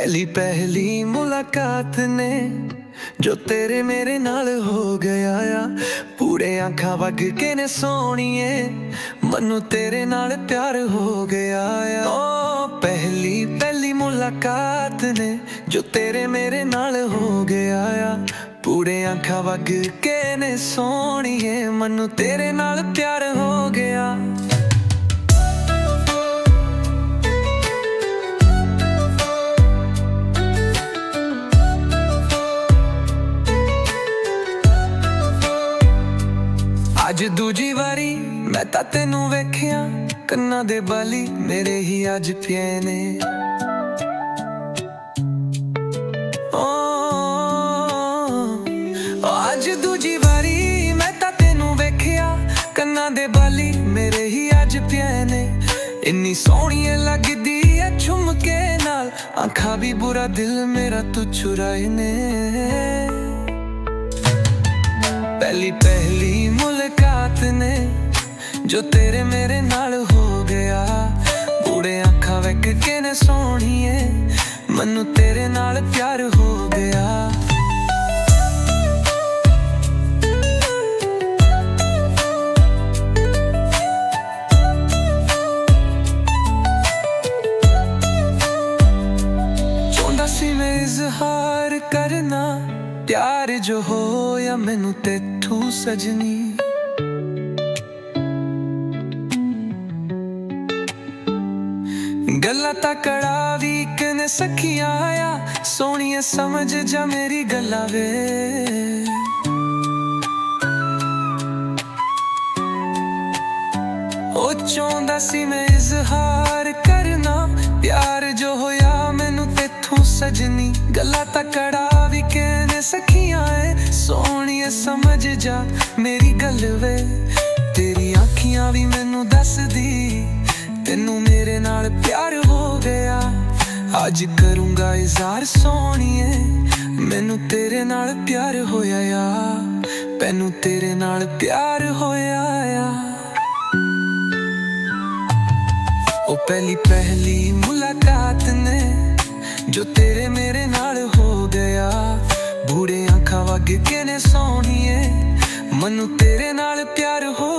पहली पहली मुलाकात ने जो तेरे मेरे नाल हो गया आ पूरे आँखां वग के ने सोहणीए मन्नू तेरे नाल प्यार हो गया आ। ओ पहली पहली मुलाकात ने जो तेरे मेरे नाल हो गया आ पूरे आँखां वग के ने सोहणीए मन्नू तेरे नाल प्यार हो गया। अज दूजी वारी मैं तां तैनू वेखिया कन्ना दे बाली मेरे ही अज पिए ने। अज दूजी वारी मैं तां तैनू वेखिया कन्ना दे बाली मेरे ही अज पिए ने। इन्नी सोहणी लगदी है झुमके नाल आँखां भी बुरा दिल मेरा तू चुराए ने। पहली पहली मुलाकात ने जो तेरे मेरे नाल हो गया बूढ़े आँखां वेख के ने सोहणीए मन्नू तेरे नाल प्यार हो गया। चाहुंदा सी मैं इजहार करना प्यार जो होया मैनू तेथू सजनी। गल्लां तां कड़ावी कने सखियां आया सोहणीए समझ जा मेरी गल्ला वे। ओ चाहुंदा सी मैं इजहार करना प्यार जो होया मैनू तेथू सजनी। गल्लां तां कड़ावी कने सखियां ऐ सोहणीए समझ जा मेरी गल वे। तेरी आँखियां भी मैनू दसदी तेनू मेरे नाल प्यार हो गया। आज करूंगा इज़हार सोहणीए मैनू तेरे नाल प्यार होया या मैनू तेरे नाल प्यार होया या। ओ पहली पहली मुलाकात ने जो तेरे मेरे नाल हो गया बूढ़े आँखां वग के ने सोहणीए मन्नू तेरे नाल प्यार हो